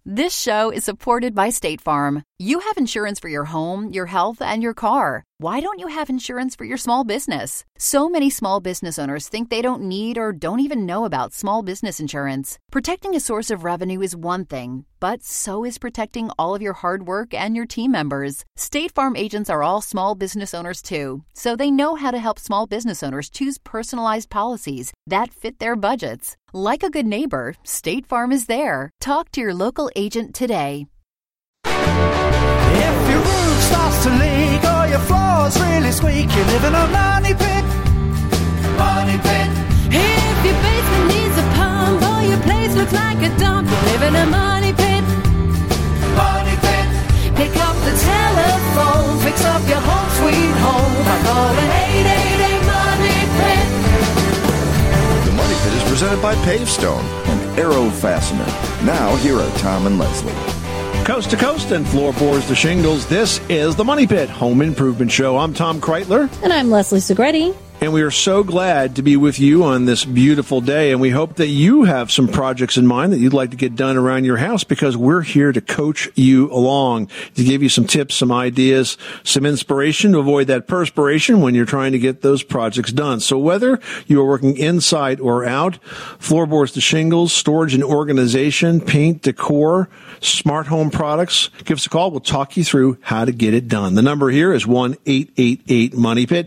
This show is supported by State Farm. You have insurance for your home, your health, and your car. Why don't you have insurance for your small business? So many small business owners think they don't need or don't even know about small business insurance. Protecting a source of revenue is one thing, but so is protecting all of your hard work and your team members. State Farm agents are all small business owners too, so they know how to help small business owners choose personalized policies that fit their budgets. Like a good neighbor, State Farm is there. Talk to your local agent today. If your roof starts to leak or your floor's really squeak, you live in a money pit. Money pit. If your basement needs a pump or your place looks like a dump, you live in a money pit. Money pit. Pick up the telephone, fix up your home sweet home by calling 888 Money Pit. The Money Pit is presented by Pavestone and Aero Fastener. Now here are Tom and Leslie. Coast to coast and floorboards to shingles, this is the Money Pit Home Improvement Show. I'm Tom Kreitler. And I'm Leslie Segretti. And we are so glad to be with you on this beautiful day. And we hope that you have some projects in mind that you'd like to get done around your house, because we're here to coach you along, to give you some tips, some ideas, some inspiration to avoid that perspiration when you're trying to get those projects done. So whether you are working inside or out, floorboards to shingles, storage and organization, paint, decor, smart home products, give us a call. We'll talk you through how to get it done. The number here is 1-888-MONEY-PIT,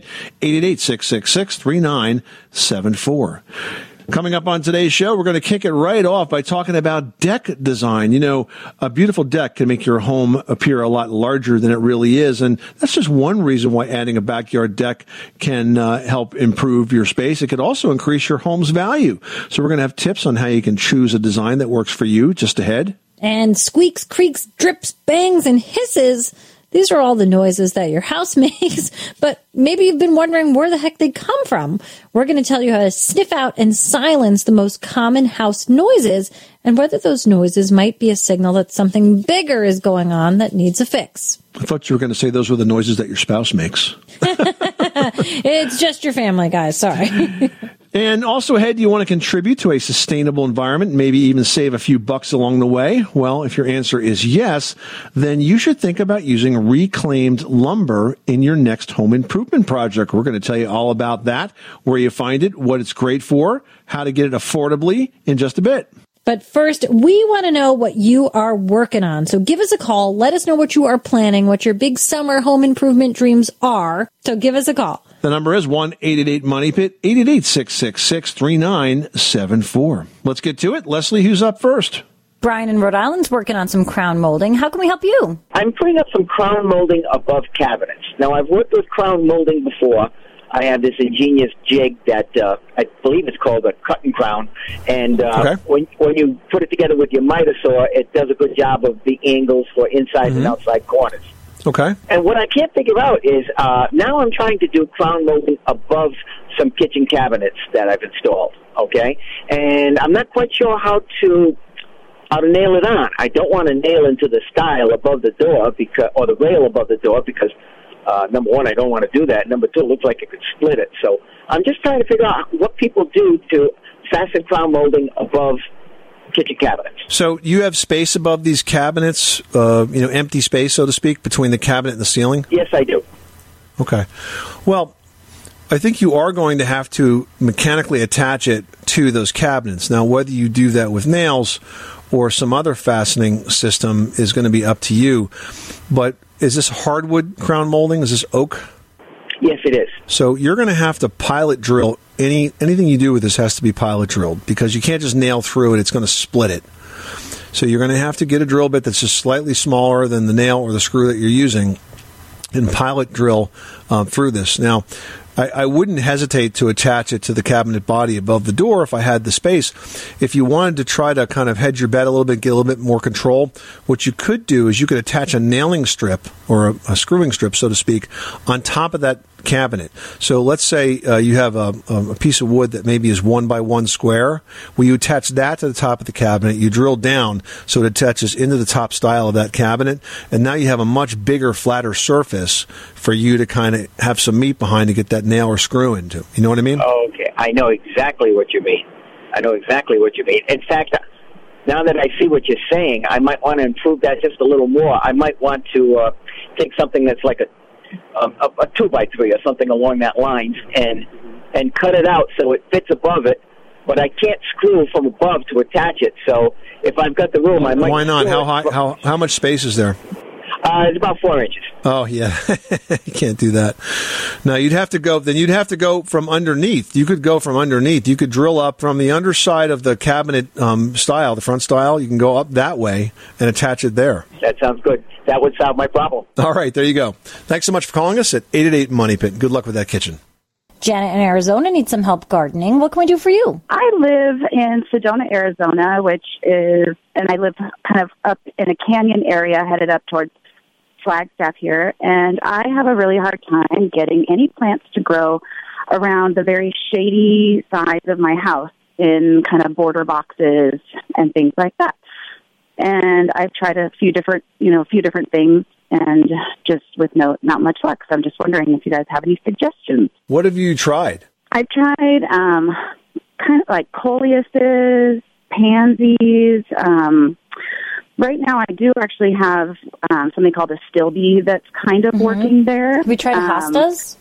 888-666-3974. Coming up on today's show, we're going to kick it right off by talking about deck design. You know, a beautiful deck can make your home appear a lot larger than it really is. And that's just one reason why adding a backyard deck can help improve your space. It could also increase your home's value. So we're going to have tips on how you can choose a design that works for you just ahead. And squeaks, creaks, drips, bangs, and hisses. These are all the noises that your house makes, but maybe you've been wondering where the heck they come from. We're going to tell you how to sniff out and silence the most common house noises and whether those noises might be a signal that something bigger is going on that needs a fix. I thought you were going to say those were the noises that your spouse makes. It's just your family, guys. Sorry. And also ahead, do you want to contribute to a sustainable environment, maybe even save a few bucks along the way? Well, if your answer is yes, then you should think about using reclaimed lumber in your next home improvement project. We're going to tell you all about that, where you find it, what it's great for, how to get it affordably in just a bit. But first, we want to know what you are working on. So give us a call. Let us know what you are planning, what your big summer home improvement dreams are. So give us a call. The number is 1-888-MONEY-PIT, 888-666-3974. Let's get to it. Leslie, who's up first? Brian in Rhode Island's working on some crown molding. How can we help you? I'm putting up some crown molding above cabinets. Now, I've worked with crown molding before. I have this ingenious jig that I believe it's called a cut and crown. And when you put it together with your miter saw, it does a good job of the angles for inside and outside corners. Okay. And what I can't figure out is now I'm trying to do crown molding above some kitchen cabinets that I've installed, okay? And I'm not quite sure how to nail it on. I don't want to nail into the stile above the door or the rail above the door because, number one, I don't want to do that. Number two, it looks like it could split it. So I'm just trying to figure out what people do to fasten crown molding above kitchen cabinets. So you have space above these cabinets, empty space, so to speak, between the cabinet and the ceiling? Yes, I do. Okay. Well, I think you are going to have to mechanically attach it to those cabinets. Now, whether you do that with nails or some other fastening system is going to be up to you. But is this hardwood crown molding? Is this oak? Yes, it is. So you're going to have to pilot drill. Anything you do with this has to be pilot drilled because you can't just nail through it. It's going to split it. So you're going to have to get a drill bit that's just slightly smaller than the nail or the screw that you're using and pilot drill through this. Now, I wouldn't hesitate to attach it to the cabinet body above the door if I had the space. If you wanted to try to kind of hedge your bet a little bit, get a little bit more control, what you could do is you could attach a nailing strip or a screwing strip, so to speak, on top of that cabinet. So let's say you have a piece of wood that maybe is 1 by 1 square. Well, you attach that to the top of the cabinet. You drill down so it attaches into the top style of that cabinet, and now you have a much bigger, flatter surface for you to kind of have some meat behind to get that nail or screw into. You know what I mean? Okay. I know exactly what you mean. In fact, now that I see what you're saying, I might want to improve that just a little more. I might want to take something that's like a 2x3 or something along that lines and cut it out so it fits above it. But I can't screw from above to attach it. So if I've got the room, I might. Why not? How high? How much space is there? It's about 4 inches. Oh yeah, you can't do that. No, you'd have to go. Then you'd have to go from underneath. You could go from underneath. You could drill up from the underside of the cabinet style, the front style. You can go up that way and attach it there. That sounds good. That would solve my problem. All right, there you go. Thanks so much for calling us at 888 Money Pit. Good luck with that kitchen. Janet in Arizona needs some help gardening. What can we do for you? I live in Sedona, Arizona, and I live kind of up in a canyon area headed up towards Flagstaff here, and I have a really hard time getting any plants to grow around the very shady sides of my house in kind of border boxes and things like that. And I've tried a few different things, and just with not much luck. So I'm just wondering if you guys have any suggestions. What have you tried? I've tried kind of like coleuses, pansies. Right now, I do actually have something called a stilby that's kind of working there. Have we tried hostas?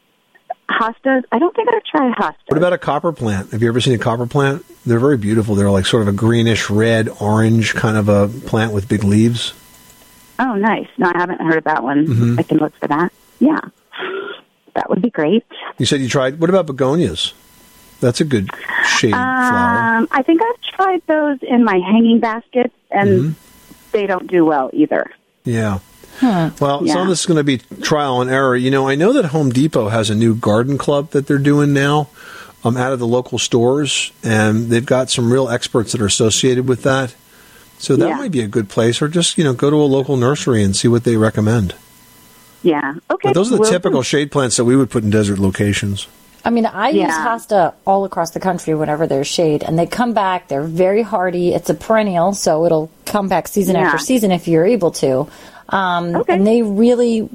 Hostas? I don't think I've tried hostas. What about a copper plant? Have you ever seen a copper plant? They're very beautiful. They're like sort of a greenish, red, orange kind of a plant with big leaves. Oh, nice. No, I haven't heard of that one. Mm-hmm. I can look for that. Yeah. That would be great. You said you tried. What about begonias? That's a good shade flower. I think I've tried those in my hanging baskets, and they don't do well either. Yeah. Well, some of this is going to be trial and error. You know, I know that Home Depot has a new garden club that they're doing now out of the local stores, and they've got some real experts that are associated with that. So that might be a good place, or just, go to a local nursery and see what they recommend. Yeah. Okay. But those are the typical shade plants that we would put in desert locations. I mean, I use hosta all across the country whenever there's shade, and they come back. They're very hardy. It's a perennial, so it'll come back season after season if you're able to. And they really,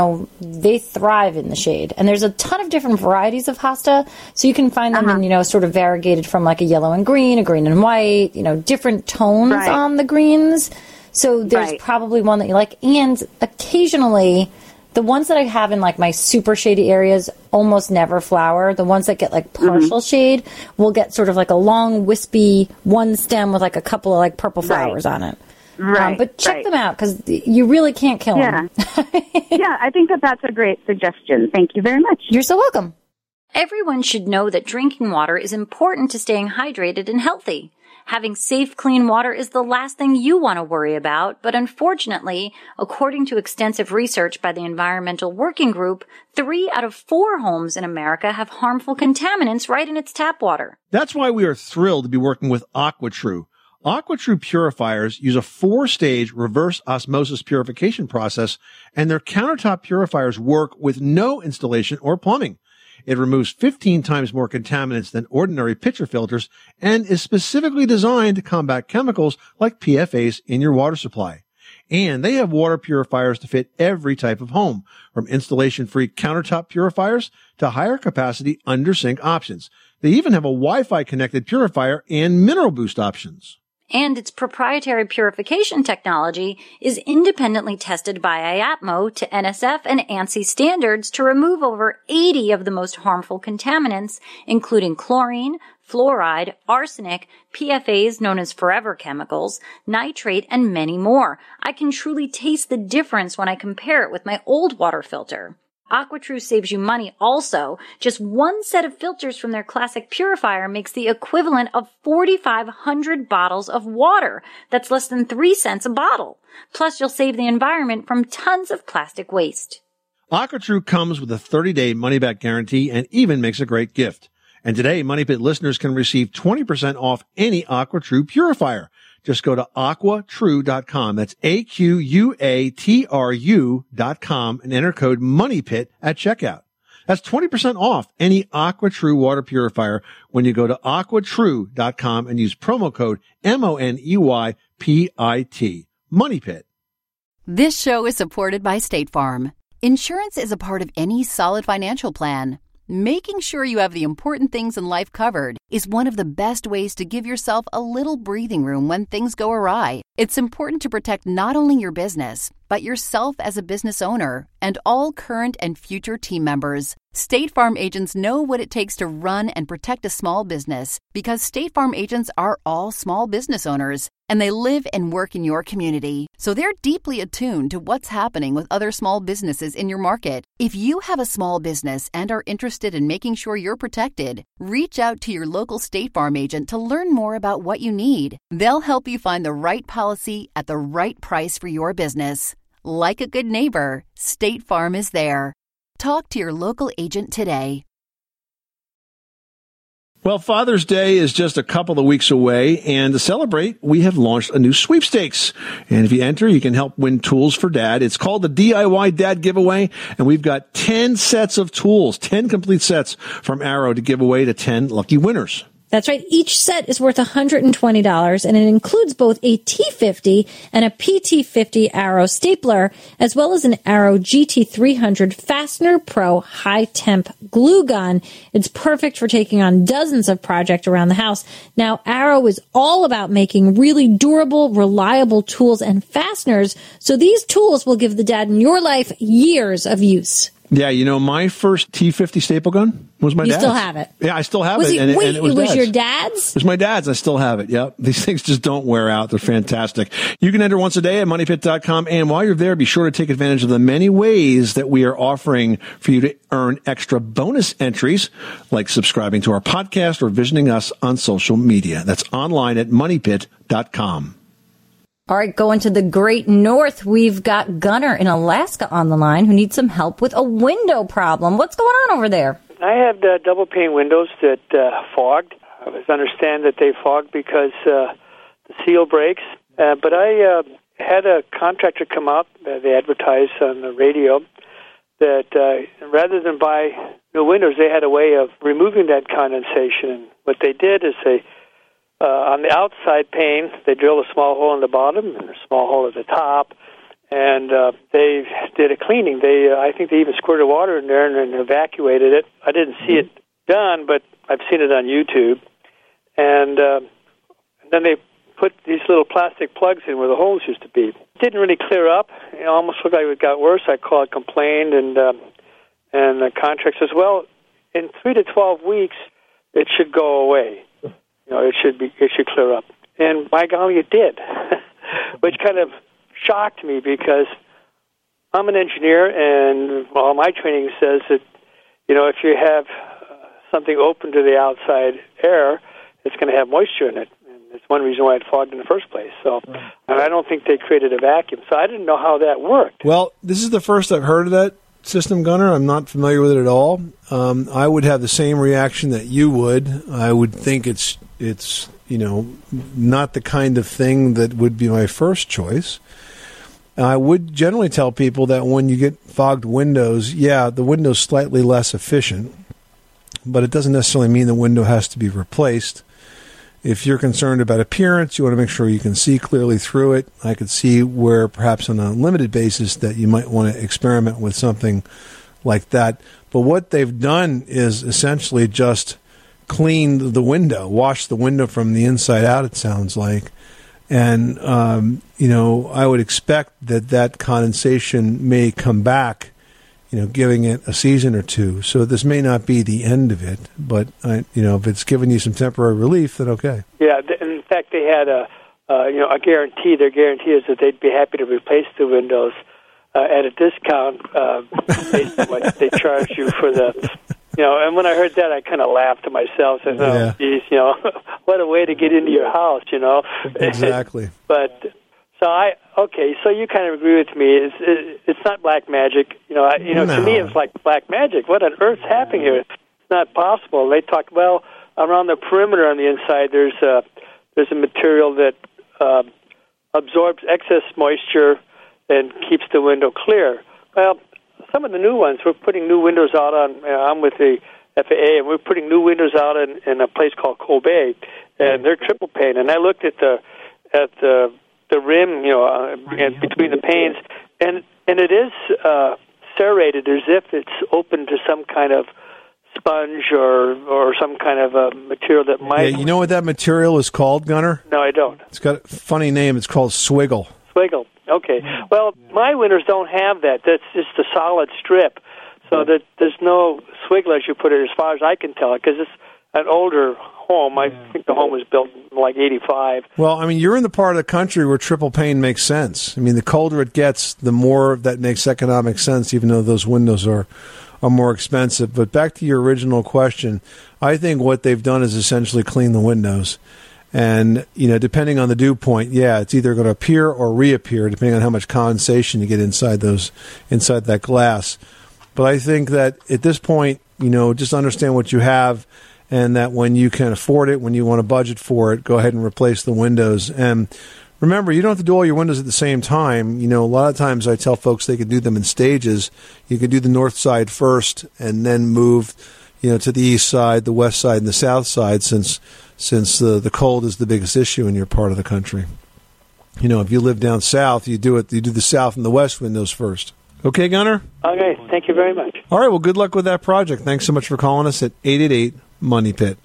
they thrive in the shade. And there's a ton of different varieties of hosta, so you can find them in, sort of variegated from like a yellow and green, a green and white, different tones on the greens. So there's probably one that you like. And occasionally, the ones that I have in like my super shady areas almost never flower. The ones that get like partial shade will get sort of like a long, wispy one stem with like a couple of like purple flowers on it. But check them out because you really can't kill them. Yeah, I think that's a great suggestion. Thank you very much. You're so welcome. Everyone should know that drinking water is important to staying hydrated and healthy. Having safe, clean water is the last thing you want to worry about, but unfortunately, according to extensive research by the Environmental Working Group, 3 out of 4 homes in America have harmful contaminants right in its tap water. That's why we are thrilled to be working with AquaTrue. AquaTrue purifiers use a 4-stage reverse osmosis purification process, and their countertop purifiers work with no installation or plumbing. It removes 15 times more contaminants than ordinary pitcher filters and is specifically designed to combat chemicals like PFAS in your water supply. And they have water purifiers to fit every type of home, from installation-free countertop purifiers to higher capacity under-sink options. They even have a Wi-Fi connected purifier and mineral boost options. And its proprietary purification technology is independently tested by IAPMO to NSF and ANSI standards to remove over 80 of the most harmful contaminants, including chlorine, fluoride, arsenic, PFAS known as forever chemicals, nitrate, and many more. I can truly taste the difference when I compare it with my old water filter. AquaTrue saves you money also. Just one set of filters from their classic purifier makes the equivalent of 4,500 bottles of water. That's less than 3 cents a bottle. Plus, you'll save the environment from tons of plastic waste. AquaTrue comes with a 30-day money-back guarantee and even makes a great gift. And today, Money Pit listeners can receive 20% off any AquaTrue purifier. Just go to aquatrue.com. That's AQUATRU.com and enter code MONEYPIT at checkout. That's 20% off any AquaTrue water purifier when you go to aquatrue.com and use promo code MONEYPIT. MONEYPIT. This show is supported by State Farm. Insurance is a part of any solid financial plan. Making sure you have the important things in life covered is one of the best ways to give yourself a little breathing room when things go awry. It's important to protect not only your business, but yourself as a business owner and all current and future team members. State Farm agents know what it takes to run and protect a small business because State Farm agents are all small business owners and they live and work in your community. So they're deeply attuned to what's happening with other small businesses in your market. If you have a small business and are interested in making sure you're protected, reach out to your local State Farm agent to learn more about what you need. They'll help you find the right policy at the right price for your business. Like a good neighbor, State Farm is there. Talk to your local agent today. Well, Father's Day is just a couple of weeks away, and to celebrate, we have launched a new sweepstakes. And if you enter, you can help win tools for Dad. It's called the DIY Dad Giveaway, and we've got 10 sets of tools, 10 complete sets from Arrow to give away to 10 lucky winners. That's right. Each set is worth $120, and it includes both a T50 and a PT50 Arrow stapler, as well as an Arrow GT300 Fastener Pro high-temp glue gun. It's perfect for taking on dozens of projects around the house. Now, Arrow is all about making really durable, reliable tools and fasteners, so these tools will give the dad in your life years of use. Yeah, you know, my first T50 staple gun was my dad's. You still have it? Yeah, I still have it. Wait, and it was dad's. Your dad's? It was my dad's. I still have it. Yep. These things just don't wear out. They're fantastic. You can enter once a day at moneypit.com. And while you're there, be sure to take advantage of the many ways that we are offering for you to earn extra bonus entries, like subscribing to our podcast or visiting us on social media. That's online at moneypit.com. All right, going to the Great North, we've got Gunnar in Alaska on the line who needs some help with a window problem. What's going on over there? I have double pane windows that fogged. I understand that they fogged because the seal breaks. But I had a contractor come out, they advertised on the radio, that rather than buy new windows, they had a way of removing that condensation. And what they did is they on the outside pane, they drilled a small hole in the bottom and a small hole at the top, and they did a cleaning. I think they even squirted water in there and evacuated it. I didn't see it done, but I've seen it on YouTube. And then they put these little plastic plugs in where the holes used to be. It didn't really clear up. It almost looked like it got worse. I called, complained, and the contractor says, well, in 3 to 12 weeks, it should go away. You know, it should clear up. And by golly, it did, which kind of shocked me because I'm an engineer, and all my training says that, you know, if you have something open to the outside air, it's going to have moisture in it. And it's one reason why it fogged in the first place. So, and I don't think they created a vacuum. So I didn't know how that worked. Well, this is the first I've heard of that system, Gunnar. I'm not familiar with it at all. I would have the same reaction that you would. I would think it's you know, not the kind of thing that would be my first choice. I would generally tell people that when you get fogged windows, yeah, the window's slightly less efficient, but it doesn't necessarily mean the window has to be replaced. If you're concerned about appearance, you want to make sure you can see clearly through it. I could see where perhaps on a limited basis that you might want to experiment with something like that. But what they've done is essentially just cleaned the window, washed the window from the inside out, it sounds like. And, you know, I would expect that condensation may come back, you know, giving it a season or two. So this may not be the end of it, but, you know, if it's giving you some temporary relief, then okay. Yeah, in fact, they had a guarantee. Their guarantee is that they'd be happy to replace the windows at a discount based on what they charge you for the... You know, and when I heard that, I kind of laughed to myself. I said, oh, geez, you know, what a way to get into your house, you know. Exactly. But, so you kind of agree with me. It's not black magic. You know, To me, it's like black magic. What on earth's happening here? It's not possible. They talk, well, around the perimeter on the inside, there's a material that absorbs excess moisture and keeps the window clear. Well, some of the new ones, we're putting new windows out on, I'm with the FAA, and we're putting new windows out in a place called Kobe, and they're triple pane. And I looked at the rim, you know, and between the panes, and it is serrated as if it's open to some kind of sponge or some kind of a material that might... Yeah, you know what that material is called, Gunner? No, I don't. It's got a funny name. It's called Swiggle. Swiggle. Okay. Well, my windows don't have that. That's just a solid strip. So that there's no swiggle, as you put it, as far as I can tell, because it's an older home. I think the home was built in like 85. Well, I mean, you're in the part of the country where triple pane makes sense. I mean, the colder it gets, the more that makes economic sense, even though those windows are more expensive. But back to your original question, I think what they've done is essentially clean the windows. And, you know, depending on the dew point, yeah, it's either going to appear or reappear, depending on how much condensation you get inside that glass. But I think that at this point, you know, just understand what you have, and that when you can afford it, when you want to budget for it, go ahead and replace the windows. And remember, you don't have to do all your windows at the same time. You know, a lot of times I tell folks they could do them in stages. You could do the north side first and then move, you know, to the east side, the west side, and the south side, since the cold is the biggest issue in your part of the country. You know, if you live down south, you do the south and the west windows first. Okay, Gunner? Okay, thank you very much. All right, well, good luck with that project. Thanks so much for calling us at 888-MONEY-PIT.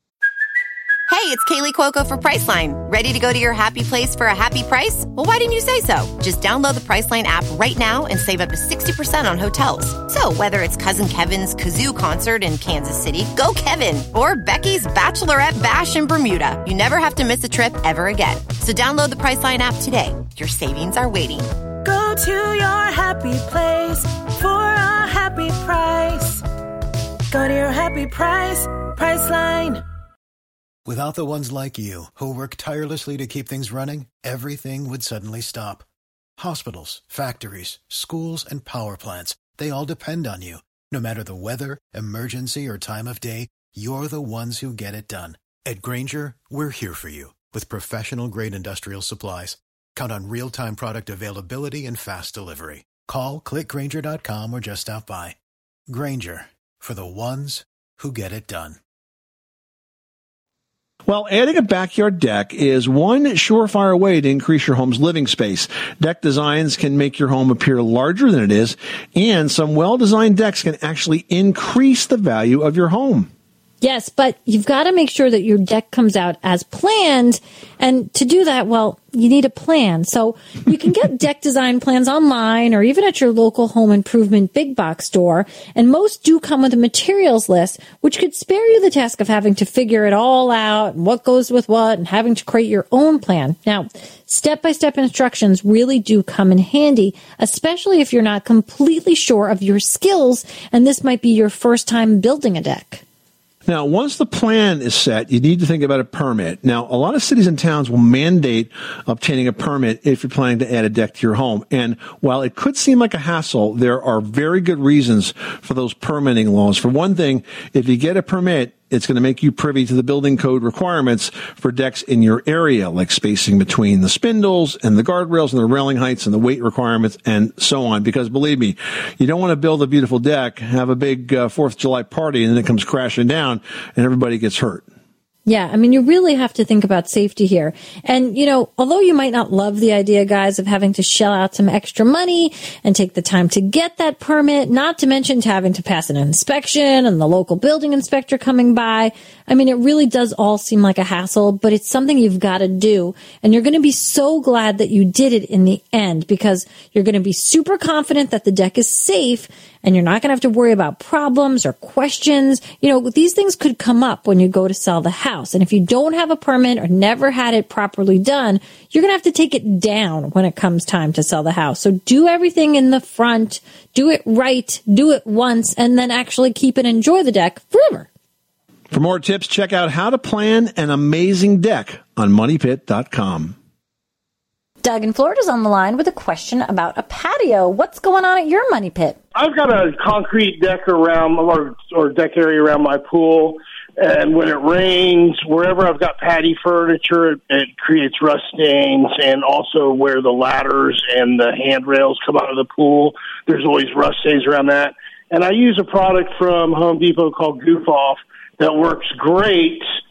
Hey, it's Kaylee Cuoco for Priceline. Ready to go to your happy place for a happy price? Well, why didn't you say so? Just download the Priceline app right now and save up to 60% on hotels. So whether it's Cousin Kevin's Kazoo Concert in Kansas City, go Kevin, or Becky's Bachelorette Bash in Bermuda, you never have to miss a trip ever again. So download the Priceline app today. Your savings are waiting. Go to your happy place for a happy price. Go to your happy price, Priceline. Without the ones like you, who work tirelessly to keep things running, everything would suddenly stop. Hospitals, factories, schools, and power plants, they all depend on you. No matter the weather, emergency, or time of day, you're the ones who get it done. At Grainger, we're here for you with professional-grade industrial supplies. Count on real-time product availability and fast delivery. Call, clickgrainger.com, or just stop by. Grainger, for the ones who get it done. Well, adding a backyard deck is one surefire way to increase your home's living space. Deck designs can make your home appear larger than it is, and some well-designed decks can actually increase the value of your home. Yes, but you've got to make sure that your deck comes out as planned. And to do that, well, you need a plan. So you can get deck design plans online or even at your local home improvement big box store. And most do come with a materials list, which could spare you the task of having to figure it all out and what goes with what and having to create your own plan. Now, step-by-step instructions really do come in handy, especially if you're not completely sure of your skills and this might be your first time building a deck. Now, once the plan is set, you need to think about a permit. Now, a lot of cities and towns will mandate obtaining a permit if you're planning to add a deck to your home. And while it could seem like a hassle, there are very good reasons for those permitting laws. For one thing, if you get a permit, it's going to make you privy to the building code requirements for decks in your area, like spacing between the spindles and the guardrails and the railing heights and the weight requirements and so on. Because believe me, you don't want to build a beautiful deck, have a big 4th of July party, and then it comes crashing down and everybody gets hurt. Yeah, I mean, you really have to think about safety here. And, you know, although you might not love the idea, guys, of having to shell out some extra money and take the time to get that permit, not to mention having to pass an inspection and the local building inspector coming by, I mean, it really does all seem like a hassle, but it's something you've got to do. And you're going to be so glad that you did it in the end because you're going to be super confident that the deck is safe and you're not going to have to worry about problems or questions. You know, these things could come up when you go to sell the house. And if you don't have a permit or never had it properly done, you're going to have to take it down when it comes time to sell the house. So do everything in the front, do it right, do it once, and then actually keep and enjoy the deck forever. For more tips, check out How to Plan an Amazing Deck on MoneyPit.com. Doug in Florida's on the line with a question about a patio. What's going on at your money pit? I've got a concrete deck around, or deck area around my pool, and when it rains, wherever I've got patio furniture, it creates rust stains, and also where the ladders and the handrails come out of the pool, there's always rust stains around that. And I use a product from Home Depot called Goof Off that works great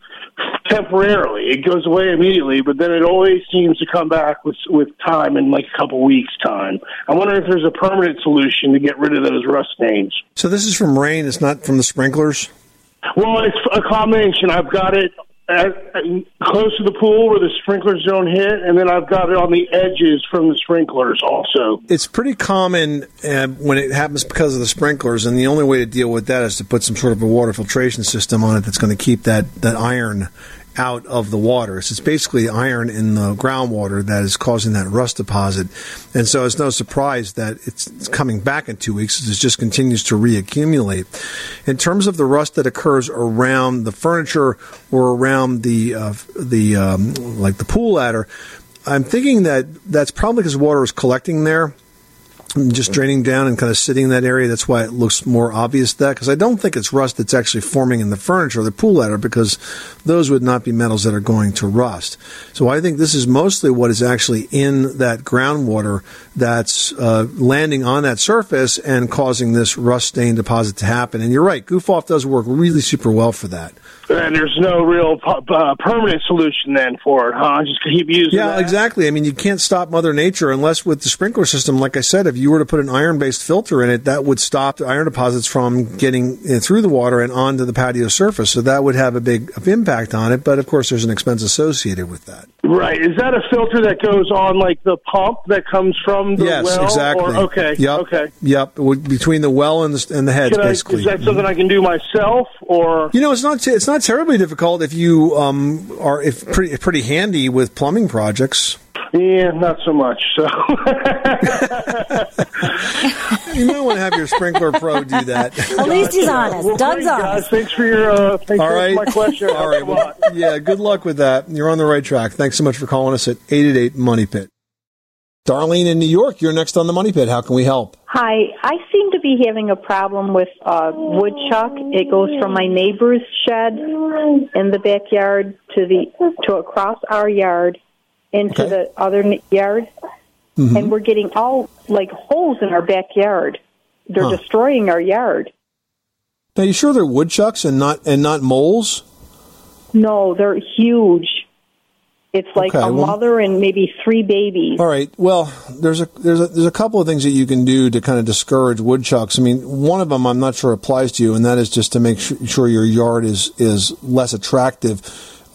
temporarily. It goes away immediately, but then it always seems to come back with time in like a couple weeks' time. I wonder if there's a permanent solution to get rid of those rust stains. So this is from rain. It's not from the sprinklers? Well, it's a combination. I've got it close to the pool where the sprinklers don't hit, and then I've got it on the edges from the sprinklers also. It's pretty common when it happens because of the sprinklers, and the only way to deal with that is to put some sort of a water filtration system on it that's going to keep that iron out of the water. So it's basically iron in the groundwater that is causing that rust deposit. And so it's no surprise that it's coming back in 2 weeks. It just continues to reaccumulate. In terms of the rust that occurs around the furniture or around like the pool ladder, I'm thinking that that's probably because water is collecting there, just draining down and kind of sitting in that area. That's why it looks more obvious that, because I don't think it's rust that's actually forming in the furniture or the pool ladder, because those would not be metals that are going to rust. So I think this is mostly what is actually in that groundwater that's landing on that surface and causing this rust stain deposit to happen. And you're right, Goof Off does work really super well for that. And there's no real permanent solution then for it, huh? Just keep using that? Yeah, exactly. I mean, you can't stop Mother Nature unless with the sprinkler system, like I said, if you were to put an iron-based filter in it, that would stop the iron deposits from getting through the water and onto the patio surface. So that would have a big impact on it. But, of course, there's an expense associated with that. Right. Is that a filter that goes on, like, the pump that comes from the well? Yes, exactly. Okay. Yep. Okay. Yep. Between the well and the heads, basically. Is that something I can do myself, or? You know, it's not terribly difficult if you are pretty handy with plumbing projects. Yeah, not so much. So you might want to have your sprinkler pro do that. At least he's honest. Well, Doug's honest. Guys, thanks for your my question. All right. Well, yeah, good luck with that. You're on the right track. Thanks so much for calling us at 888 Money Pit. Darlene in New York, you're next on the Money Pit. How can we help? Hi, I seem to be having a problem with woodchuck. It goes from my neighbor's shed in the backyard to across our yard into the other yard, and we're getting all like holes in our backyard. They're destroying our yard. Are you sure they're woodchucks and not moles? No, they're huge. It's like mother and maybe 3 babies. All right. Well, there's a couple of things that you can do to kind of discourage woodchucks. I mean, one of them I'm not sure applies to you, and that is just to make sure your yard is less attractive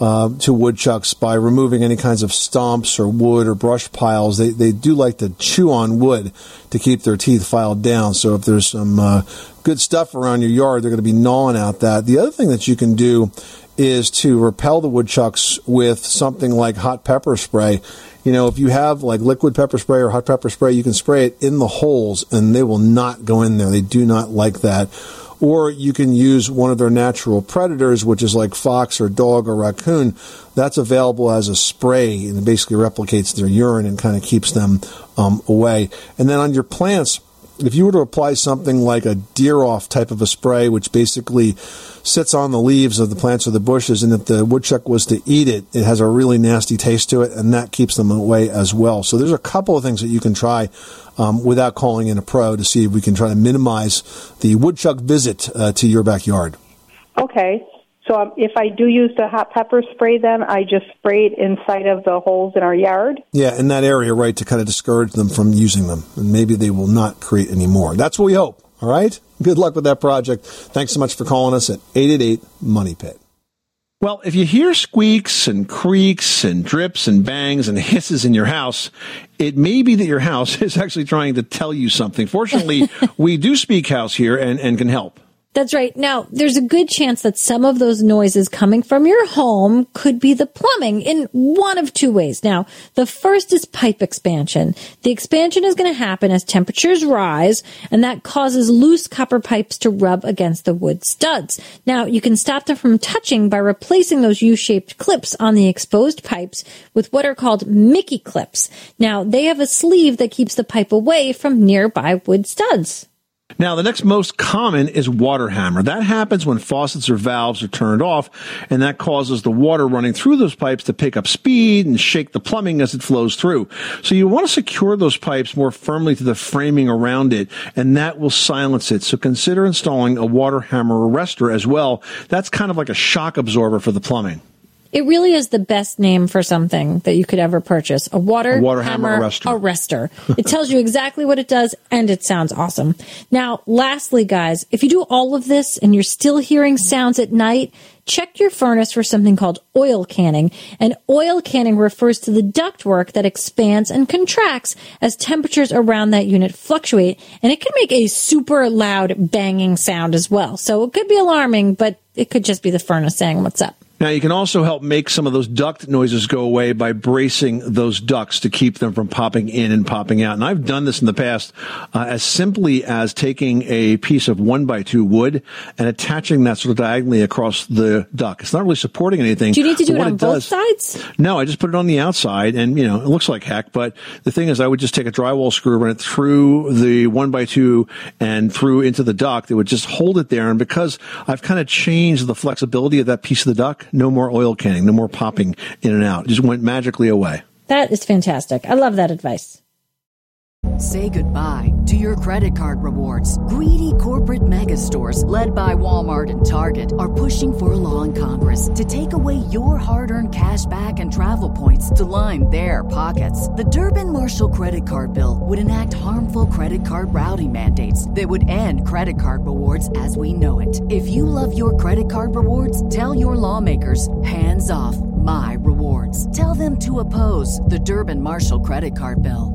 to woodchucks by removing any kinds of stumps or wood or brush piles. They do like to chew on wood to keep their teeth filed down. So if there's some good stuff around your yard, they're going to be gnawing out that. The other thing that you can do is to repel the woodchucks with something like hot pepper spray. You know, if you have like liquid pepper spray or hot pepper spray, you can spray it in the holes and they will not go in there. They do not like that. Or you can use one of their natural predators, which is like fox or dog or raccoon. That's available as a spray, and it basically replicates their urine and kind of keeps them away. And then on your plants, if you were to apply something like a deer-off type of a spray, which basically sits on the leaves of the plants or the bushes, and if the woodchuck was to eat it, it has a really nasty taste to it, and that keeps them away as well. So there's a couple of things that you can try without calling in a pro to see if we can try to minimize the woodchuck visit to your backyard. Okay. So if I do use the hot pepper spray, then I just spray it inside of the holes in our yard? Yeah, in that area, right, to kind of discourage them from using them. And maybe they will not create any more. That's what we hope, all right? Good luck with that project. Thanks so much for calling us at 888-MONEY-PIT. Well, if you hear squeaks and creaks and drips and bangs and hisses in your house, it may be that your house is actually trying to tell you something. Fortunately, we do speak house here and can help. That's right. Now, there's a good chance that some of those noises coming from your home could be the plumbing in one of 2 ways. Now, the first is pipe expansion. The expansion is going to happen as temperatures rise, and that causes loose copper pipes to rub against the wood studs. Now, you can stop them from touching by replacing those U-shaped clips on the exposed pipes with what are called Mickey clips. Now, they have a sleeve that keeps the pipe away from nearby wood studs. Now, the next most common is water hammer. That happens when faucets or valves are turned off, and that causes the water running through those pipes to pick up speed and shake the plumbing as it flows through. So you want to secure those pipes more firmly to the framing around it, and that will silence it. So consider installing a water hammer arrestor as well. That's kind of like a shock absorber for the plumbing. It really is the best name for something that you could ever purchase. A water hammer arrestor. It tells you exactly what it does, and it sounds awesome. Now, lastly, guys, if you do all of this and you're still hearing sounds at night, check your furnace for something called oil canning. And oil canning refers to the ductwork that expands and contracts as temperatures around that unit fluctuate. And it can make a super loud banging sound as well. So it could be alarming, but it could just be the furnace saying, what's up? Now, you can also help make some of those duct noises go away by bracing those ducts to keep them from popping in and popping out. And I've done this in the past as simply as taking a piece of 1x2 wood and attaching that sort of diagonally across the duct. It's not really supporting anything. Do you need to do it on both sides? No, I just put it on the outside, and, it looks like heck. But the thing is, I would just take a drywall screw, run it through the 1x2 and through into the duct. It would just hold it there. And because I've kind of changed the flexibility of that piece of the duct, no more oil canning, no more popping in and out. It just went magically away. That is fantastic. I love that advice. Say goodbye to your credit card rewards. Greedy corporate mega stores, led by Walmart and Target, are pushing for a law in Congress to take away your hard-earned cash back and travel points to line their pockets. The Durbin-Marshall credit card bill would enact harmful credit card routing mandates that would end credit card rewards as we know it. If you love your credit card rewards, tell your lawmakers, hands off my rewards. Tell them to oppose the Durbin-Marshall credit card bill.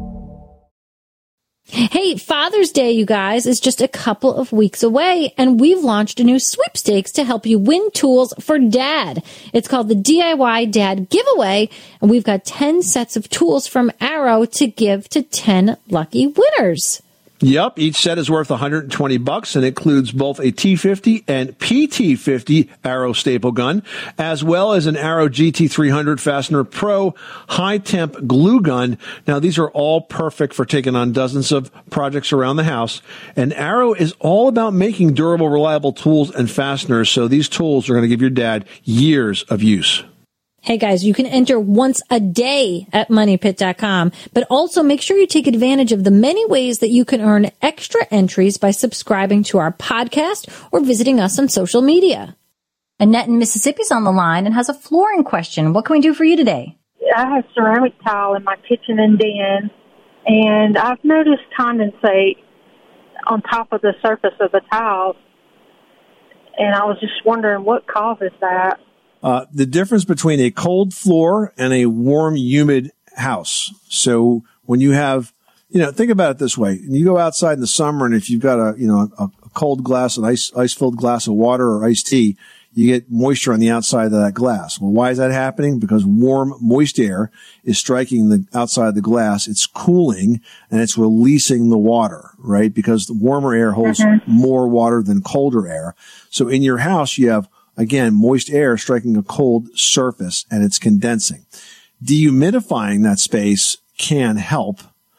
Hey, Father's Day, you guys, is just a couple of weeks away, and we've launched a new sweepstakes to help you win tools for Dad. It's called the DIY Dad Giveaway, and we've got 10 sets of tools from Arrow to give to 10 lucky winners. Yep, each set is worth $120 and includes both a T50 and PT50 Arrow staple gun, as well as an Arrow GT300 Fastener Pro high-temp glue gun. Now, these are all perfect for taking on dozens of projects around the house. And Arrow is all about making durable, reliable tools and fasteners, so these tools are going to give your dad years of use. Hey guys, you can enter once a day at MoneyPit.com, but also make sure you take advantage of the many ways that you can earn extra entries by subscribing to our podcast or visiting us on social media. Annette in Mississippi's on the line and has a flooring question. What can we do for you today? I have ceramic tile in my kitchen and den, and I've noticed condensate on top of the surface of the tiles, and I was just wondering what causes that. The difference between a cold floor and a warm, humid house. So when you have, think about it this way. You go outside in the summer, and if you've got a cold glass, an ice-filled glass of water or iced tea, you get moisture on the outside of that glass. Well, why is that happening? Because warm, moist air is striking the outside of the glass. It's cooling, and it's releasing the water, right? Because the warmer air holds more water than colder air. So in your house, you have, again, moist air striking a cold surface, and it's condensing. Dehumidifying that space can help,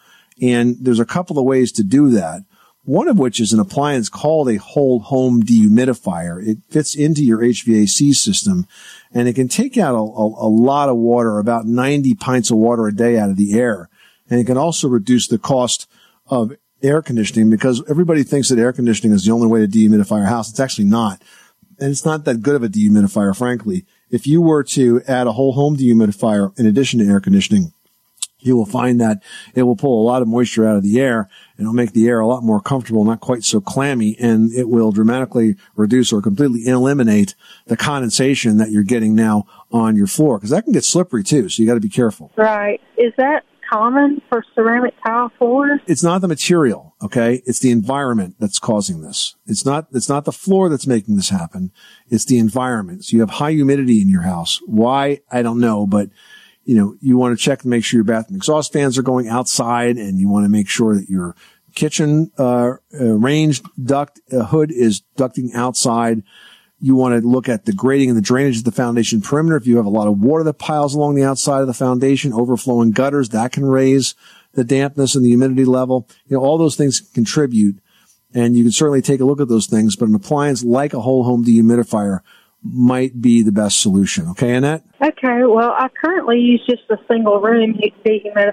and there's a couple of ways to do that. One of which is an appliance called a whole home dehumidifier. It fits into your HVAC system, and it can take out a lot of water, about 90 pints of water a day out of the air. And it can also reduce the cost of air conditioning, because everybody thinks that air conditioning is the only way to dehumidify your house. It's actually not. And it's not that good of a dehumidifier, frankly. If you were to add a whole home dehumidifier in addition to air conditioning, you will find that it will pull a lot of moisture out of the air, and it'll make the air a lot more comfortable, not quite so clammy, and it will dramatically reduce or completely eliminate the condensation that you're getting now on your floor, because that can get slippery too, so you got to be careful. Right. Is that common for ceramic tile floors? It's not the material, okay? It's the environment that's causing this. It's not the floor that's making this happen. It's the environment. So you have high humidity in your house. Why? I don't know, but you want to check to make sure your bathroom exhaust fans are going outside, and you want to make sure that your kitchen ranged duct hood is ducting outside. You want to look at the grading and the drainage of the foundation perimeter. If you have a lot of water that piles along the outside of the foundation, overflowing gutters, that can raise the dampness and the humidity level. All those things contribute, and you can certainly take a look at those things, but an appliance like a whole home dehumidifier might be the best solution. Okay, Annette? Okay, well, I currently use just a single room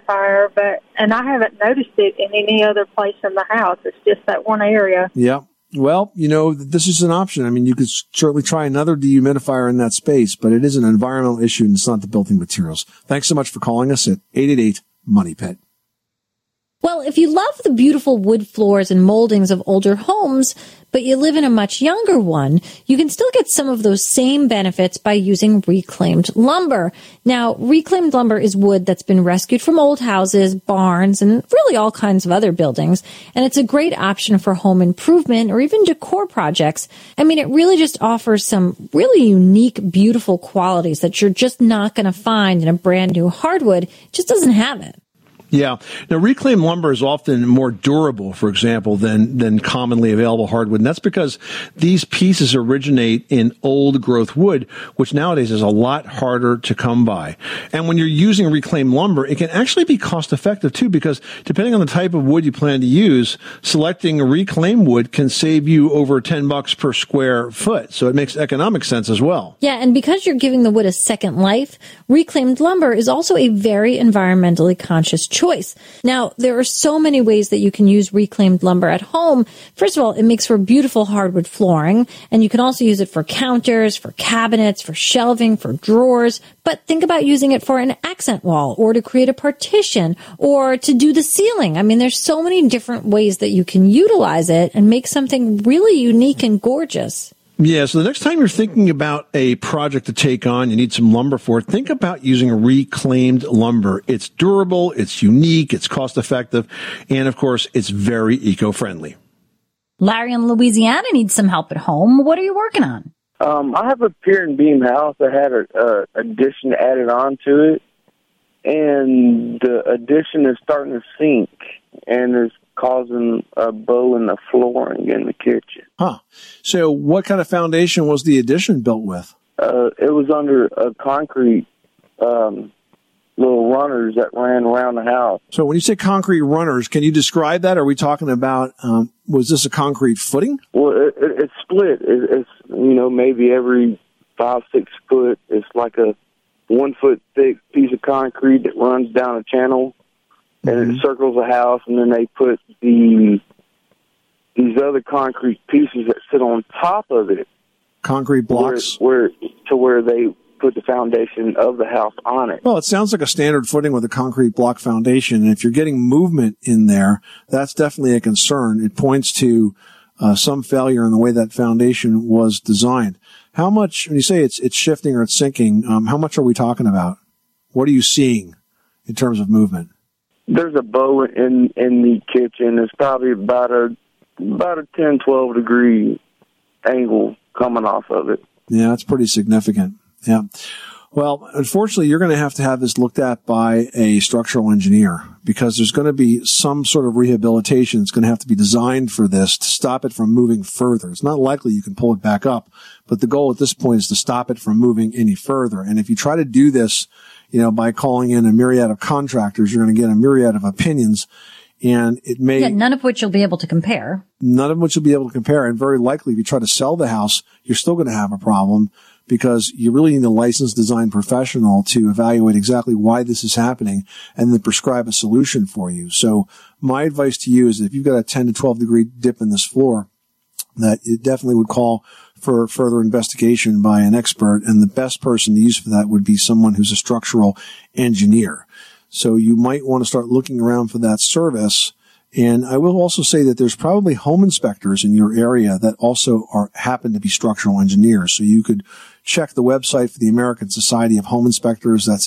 dehumidifier, and I haven't noticed it in any other place in the house. It's just that one area. Yeah. Well, this is an option. I mean, you could certainly try another dehumidifier in that space, but it is an environmental issue and it's not the building materials. Thanks so much for calling us at 888-MONEY-PIT. Well, if you love the beautiful wood floors and moldings of older homes, but you live in a much younger one, you can still get some of those same benefits by using reclaimed lumber. Now, reclaimed lumber is wood that's been rescued from old houses, barns, and really all kinds of other buildings. And it's a great option for home improvement or even decor projects. I mean, it really just offers some really unique, beautiful qualities that you're just not going to find in a brand new hardwood. It just doesn't have it. Yeah. Now, reclaimed lumber is often more durable, for example, than commonly available hardwood. And that's because these pieces originate in old growth wood, which nowadays is a lot harder to come by. And when you're using reclaimed lumber, it can actually be cost effective too, because depending on the type of wood you plan to use, selecting reclaimed wood can save you over $10 per square foot. So it makes economic sense as well. Yeah. And because you're giving the wood a second life, reclaimed lumber is also a very environmentally conscious choice. Now, there are so many ways that you can use reclaimed lumber at home. First of all, it makes for beautiful hardwood flooring, and you can also use it for counters, for cabinets, for shelving, for drawers. But think about using it for an accent wall or to create a partition or to do the ceiling. I mean, there's so many different ways that you can utilize it and make something really unique and gorgeous. Yeah, so the next time you're thinking about a project to take on, you need some lumber for it, think about using reclaimed lumber. It's durable, it's unique, it's cost effective, and of course, it's very eco-friendly. Larry in Louisiana needs some help at home. What are you working on? I have a pier and beam house that had an addition added on to it, and the addition is starting to sink, and is causing a bow in the flooring in the kitchen. Huh. So what kind of foundation was the addition built with? It was under a concrete little runners that ran around the house. So when you say concrete runners, can you describe that? Are we talking about, was this a concrete footing? Well, it's split. It's maybe every 5-6 foot. It's like a 1 foot thick piece of concrete that runs down a channel. And it circles the house, and then they put these other concrete pieces that sit on top of it. Concrete blocks? Where they put the foundation of the house on it. Well, it sounds like a standard footing with a concrete block foundation. And if you're getting movement in there, that's definitely a concern. It points to some failure in the way that foundation was designed. How much, when you say it's shifting or it's sinking, how much are we talking about? What are you seeing in terms of movement? There's a bow in the kitchen. It's probably about a 10-12 degree angle coming off of it. Yeah, that's pretty significant. Yeah. Well, unfortunately, you're going to have this looked at by a structural engineer because there's going to be some sort of rehabilitation that's going to have to be designed for this to stop it from moving further. It's not likely you can pull it back up, but the goal at this point is to stop it from moving any further. And if you try to do this, by calling in a myriad of contractors, you're going to get a myriad of opinions, and it may... Yeah, none of which you'll be able to compare. None of which you'll be able to compare, and very likely if you try to sell the house, you're still going to have a problem because you really need a licensed design professional to evaluate exactly why this is happening and then prescribe a solution for you. So my advice to you is that if you've got a 10 to 12 degree dip in this floor, that it definitely would call for further investigation by an expert, and the best person to use for that would be someone who's a structural engineer. So you might want to start looking around for that service. And I will also say that there's probably home inspectors in your area that also happen to be structural engineers. So you could check the website for the American Society of Home Inspectors. That's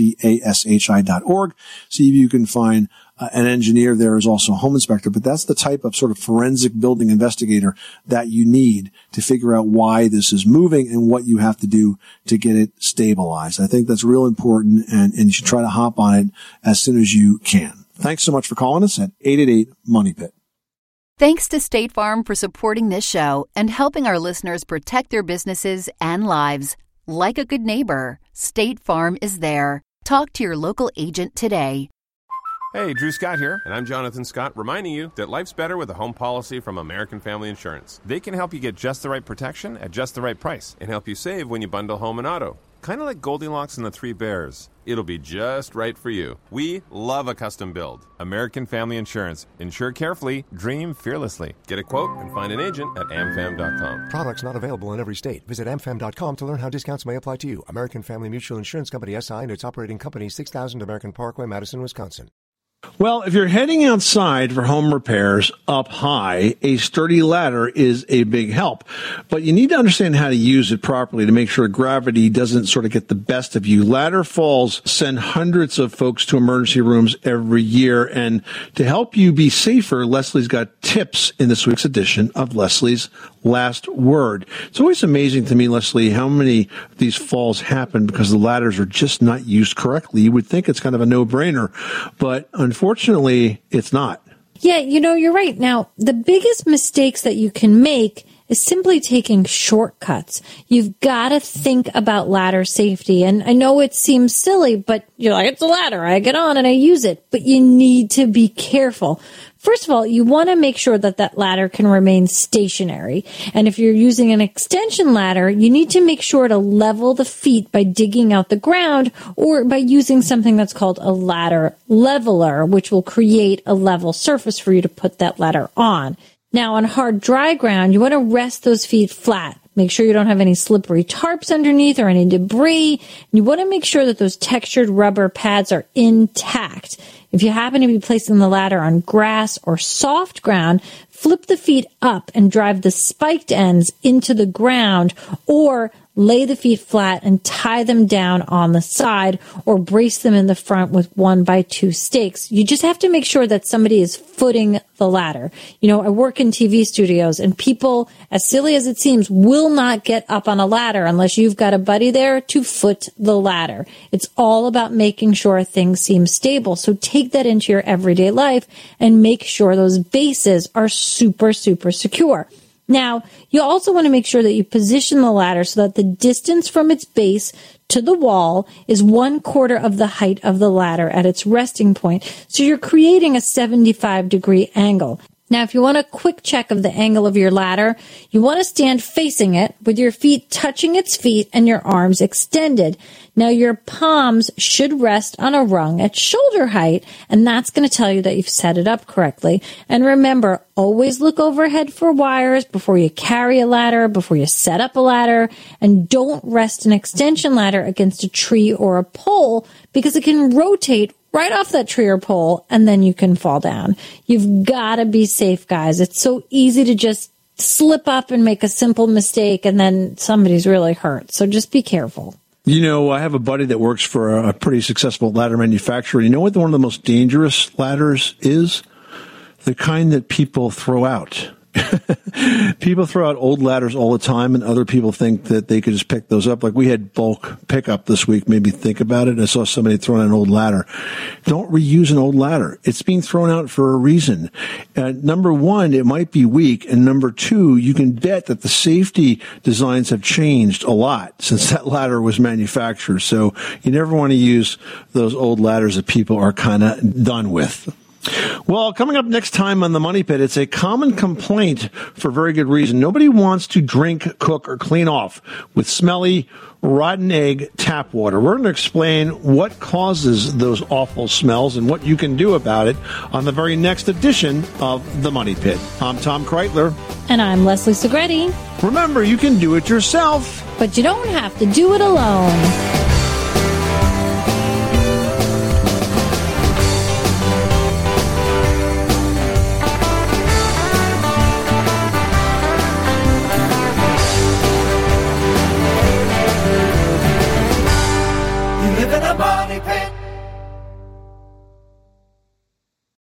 ASHI.org. See if you can find an engineer there is also a home inspector, but that's the type of sort of forensic building investigator that you need to figure out why this is moving and what you have to do to get it stabilized. I think that's real important, and you should try to hop on it as soon as you can. Thanks so much for calling us at 888-MONEY-PIT. Thanks to State Farm for supporting this show and helping our listeners protect their businesses and lives. Like a good neighbor, State Farm is there. Talk to your local agent today. Hey, Drew Scott here, and I'm Jonathan Scott, reminding you that life's better with a home policy from American Family Insurance. They can help you get just the right protection at just the right price and help you save when you bundle home and auto. Kind of like Goldilocks and the Three Bears. It'll be just right for you. We love a custom build. American Family Insurance. Insure carefully, dream fearlessly. Get a quote and find an agent at amfam.com. Products not available in every state. Visit amfam.com to learn how discounts may apply to you. American Family Mutual Insurance Company, SI, and its operating company, 6000 American Parkway, Madison, Wisconsin. Well, if you're heading outside for home repairs up high, a sturdy ladder is a big help. But you need to understand how to use it properly to make sure gravity doesn't sort of get the best of you. Ladder falls send hundreds of folks to emergency rooms every year. And to help you be safer, Leslie's got tips in this week's edition of Leslie's Last Word. It's always amazing to me, Leslie, how many of these falls happen because the ladders are just not used correctly. You would think it's kind of a no-brainer, but unfortunately, it's not. Yeah, you're right. Now, the biggest mistakes that you can make is simply taking shortcuts. You've got to think about ladder safety. And I know it seems silly, but you're like, it's a ladder. I get on and I use it. But you need to be careful. First of all, you want to make sure that that ladder can remain stationary. And if you're using an extension ladder, you need to make sure to level the feet by digging out the ground or by using something that's called a ladder leveler, which will create a level surface for you to put that ladder on. Now, on hard, dry ground, you want to rest those feet flat. Make sure you don't have any slippery tarps underneath or any debris. You want to make sure that those textured rubber pads are intact. If you happen to be placing the ladder on grass or soft ground, flip the feet up and drive the spiked ends into the ground, or lay the feet flat and tie them down on the side, or brace them in the front with 1x2 stakes. You just have to make sure that somebody is footing the ladder. I work in TV studios, and people, as silly as it seems, will not get up on a ladder unless you've got a buddy there to foot the ladder. It's all about making sure things seem stable. So take that into your everyday life and make sure those bases are super, super secure. Now, you also want to make sure that you position the ladder so that the distance from its base to the wall is 1/4 of the height of the ladder at its resting point. So you're creating a 75-degree angle. Now, if you want a quick check of the angle of your ladder, you want to stand facing it with your feet touching its feet and your arms extended. Now, your palms should rest on a rung at shoulder height, and that's going to tell you that you've set it up correctly. And remember, always look overhead for wires before you carry a ladder, before you set up a ladder, and don't rest an extension ladder against a tree or a pole because it can rotate right off that tree or pole, and then you can fall down. You've got to be safe, guys. It's so easy to just slip up and make a simple mistake, and then somebody's really hurt. So just be careful. I have a buddy that works for a pretty successful ladder manufacturer. You know what one of the most dangerous ladders is? The kind that people throw out. People throw out old ladders all the time, and other people think that they could just pick those up. Like we had bulk pickup this week, made me think about it. I saw somebody throwing out an old ladder. Don't reuse an old ladder. It's being thrown out for a reason. Number one, it might be weak. And number two, you can bet that the safety designs have changed a lot since that ladder was manufactured. So you never want to use those old ladders that people are kind of done with. Well, coming up next time on The Money Pit, it's a common complaint for very good reason. Nobody wants to drink, cook, or clean off with smelly, rotten egg tap water. We're going to explain what causes those awful smells and what you can do about it on the very next edition of The Money Pit. I'm Tom Kreitler. And I'm Leslie Segretti. Remember, you can do it yourself, but you don't have to do it alone.